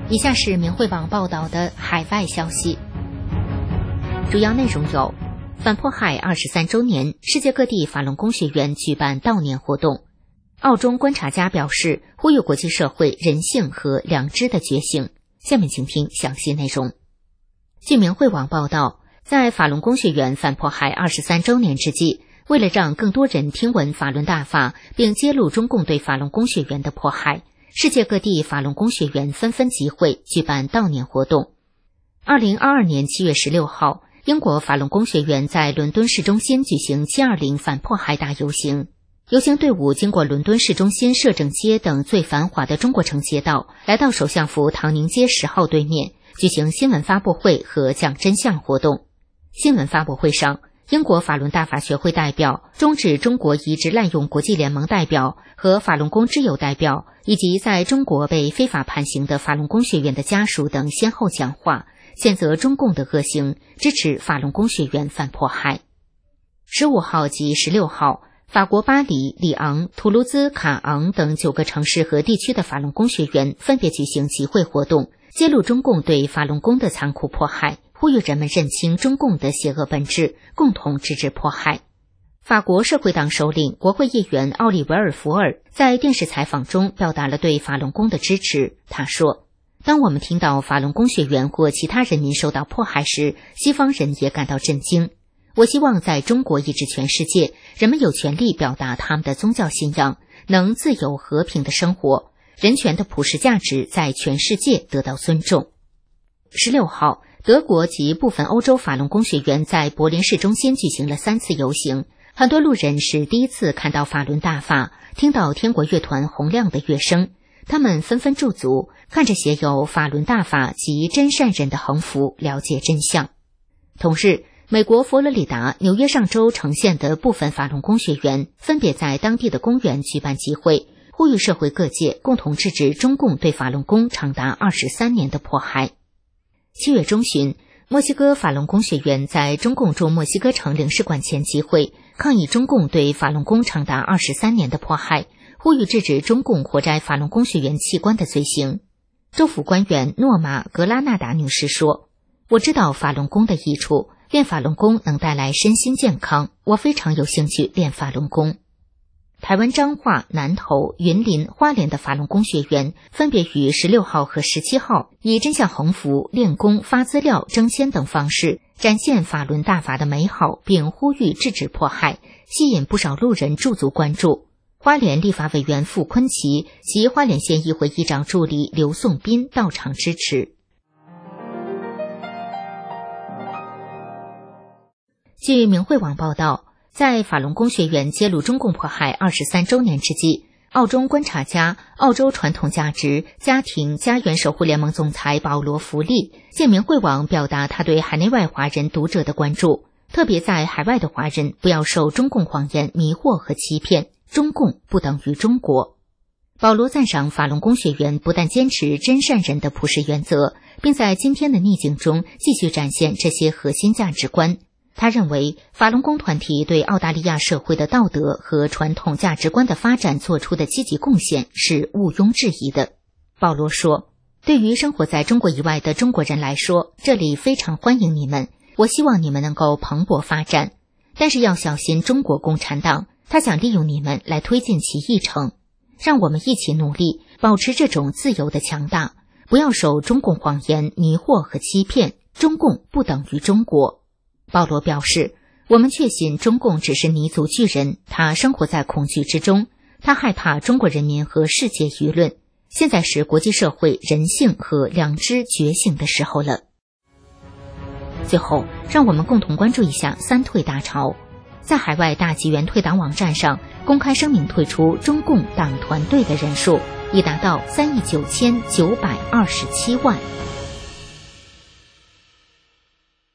以下是明慧网报道的海外消息，主要内容有：反迫害23周年，世界各地法轮功学员举办悼念活动；澳中观察家表示，呼吁国际社会人性和良知的觉醒。下面请听详细内容。据明慧网报道，在法轮功学员反迫害23周年之际，为了让更多人听闻法轮大法，并揭露中共对法轮功学员的迫害，世界各地法轮功学员纷纷集会举办悼念活动。2022年7月16号，英国法轮功学员在伦敦市中心举行720反迫害大游行。游行队伍经过伦敦市中心摄政街等最繁华的中国城街道，来到首相府唐宁街10号对面，举行新闻发布会和讲真相活动。新闻发布会上，英国法轮大法学会代表、终止中国移植滥用国际联盟代表和法轮功之友代表，以及在中国被非法判刑的法轮功学员的家属等先后讲话，谴责中共的恶行，支持法轮功学员反迫害。15号及16号，法国巴黎、里昂、图卢兹、卡昂等9个城市和地区的法轮功学员分别举行集会活动，揭露中共对法轮功的残酷迫害，呼吁人们认清中共的邪恶本质，共同制止迫害。法国社会党首领、国会议员奥利维尔·福尔在电视采访中表达了对法轮功的支持。他说：“当我们听到法轮功学员或其他人民受到迫害时，西方人也感到震惊。我希望在中国以至全世界，人们有权利表达他们的宗教信仰，能自由和平的生活，人权的普世价值在全世界得到尊重。”16号，德国及部分欧洲法轮功学员在柏林市中心举行了3次游行，很多路人是第一次看到法轮大法，听到天国乐团洪亮的乐声，他们纷纷驻足，看着写有法轮大法及真善人的横幅，了解真相。同日，美国佛罗里达、纽约上州城县的部分法轮功学员分别在当地的公园举办集会，呼吁社会各界共同制止中共对法轮功长达23年的迫害。7月中旬，墨西哥法轮功学员在中共驻墨西哥城领事馆前集会，抗议中共对法轮功长达23年的迫害，呼吁制止中共活摘法轮功学员器官的罪行。州府官员诺玛·格拉纳达女士说：“我知道法轮功的益处，练法轮功能带来身心健康，我非常有兴趣练法轮功。”台湾彰化、南投、云林、花莲的法轮功学员分别于16号和17号以真相横幅、练功、发资料、征签等方式展现法轮大法的美好，并呼吁制止迫害，吸引不少路人驻足关注。花莲立法委员傅昆萁及花莲县议会议长助理刘颂斌到场支持。据明慧网报道，在法轮功学员揭露中共迫害23周年之际，澳中观察家、澳洲传统价值家庭家园守护联盟总裁保罗·福利借明慧网表达他对海内外华人读者的关注，特别在海外的华人不要受中共谎言迷惑和欺骗，中共不等于中国。保罗赞赏法轮功学员不但坚持真善人的普世原则，并在今天的逆境中继续展现这些核心价值观。他认为法轮功团体对澳大利亚社会的道德和传统价值观的发展做出的积极贡献是毋庸置疑的。保罗说：“对于生活在中国以外的中国人来说，这里非常欢迎你们，我希望你们能够蓬勃发展，但是要小心中国共产党，他想利用你们来推进其议程。让我们一起努力，保持这种自由的强大，不要受中共谎言迷惑和欺骗，中共不等于中国。”保罗表示，我们确信中共只是泥足巨人，他生活在恐惧之中，他害怕中国人民和世界舆论。现在是国际社会人性和良知觉醒的时候了。最后，让我们共同关注一下三退大潮。在海外大纪元退党网站上公开声明退出中共党团队的人数已达到3亿9927万。